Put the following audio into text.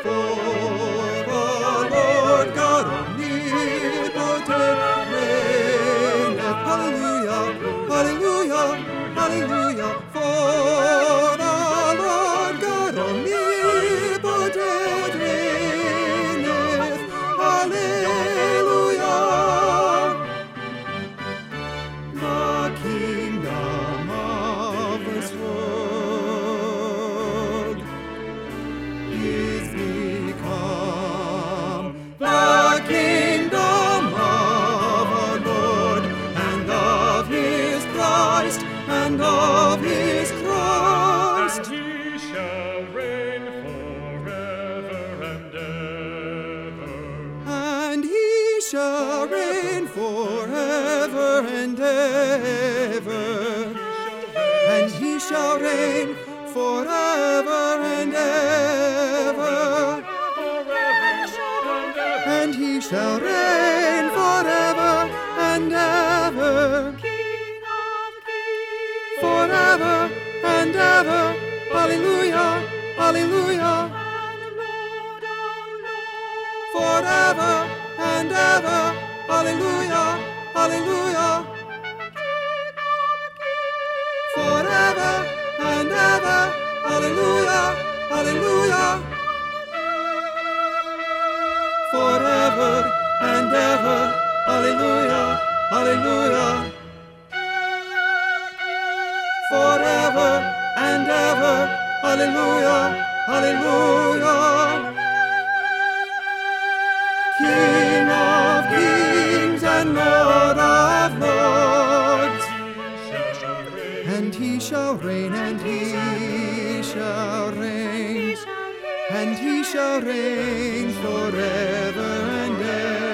For the Lord God omnipotent reigneth. Hallelujah, hallelujah, hallelujah. For the Lord God omnipotent reigneth. Hallelujah. The kingdom of this world is become the kingdom of our Lord and of his Christ, and of his Christ. And he shall reign forever and ever. And he shall reign forever and ever. And he shall reign forever and ever. And he shall reign forever and ever. Forever and ever. Hallelujah, hallelujah. Forever and ever. Hallelujah, hallelujah. Forever and ever. Hallelujah, hallelujah. Forever and ever. Hallelujah, hallelujah. Forever and ever. Hallelujah, hallelujah. King of kings and Lord of lords. And he shall reign, and he shall reign, and he shall reign forever and ever.